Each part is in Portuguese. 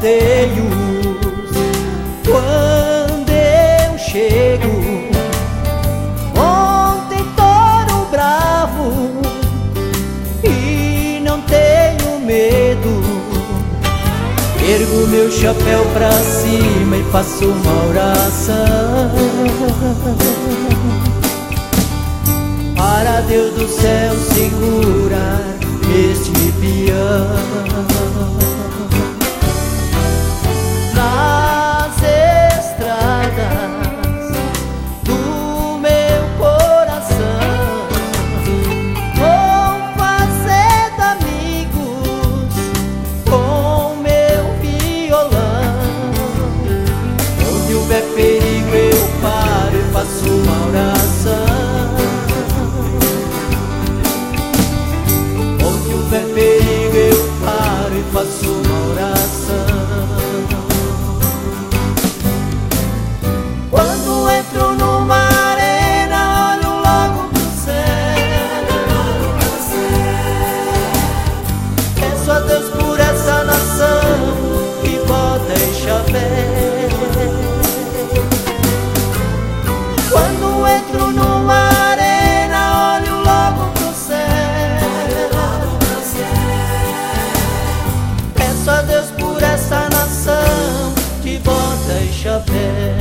rodeios. Quando eu chego, ontem touro bravo, e não tenho medo. Ergo meu chapéu pra cima e faço uma oração para Deus do céu segurar este peão. Nas estradas do meu coração vou fazendo amigos com meu violão. Onde houver perigo eu paro e faço uma oração. Onde houver perigo eu paro e faço uma oração. Quando entro numa arena, olho logo pro céu. Peço a Deus por essa nação que bota em chapéu. Quando entro numa arena, olho logo pro céu. Peço a Deus por essa nação que bota em chapéu.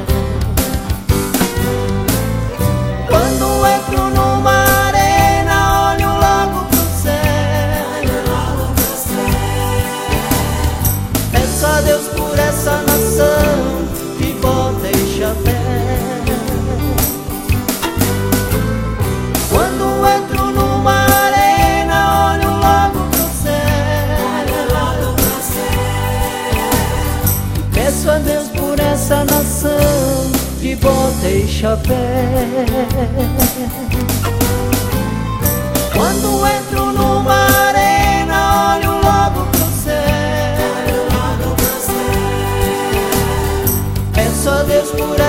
Quando entro numa arena, olho logo pro céu. Peço a Deus por essa nação que bota em chapéu. Quando entro numa arena, olho logo pro céu. Peço a Deus por essa nação que bota em chapéu. Quando entro numa arena, olho logo pro céu. Peço a Deus por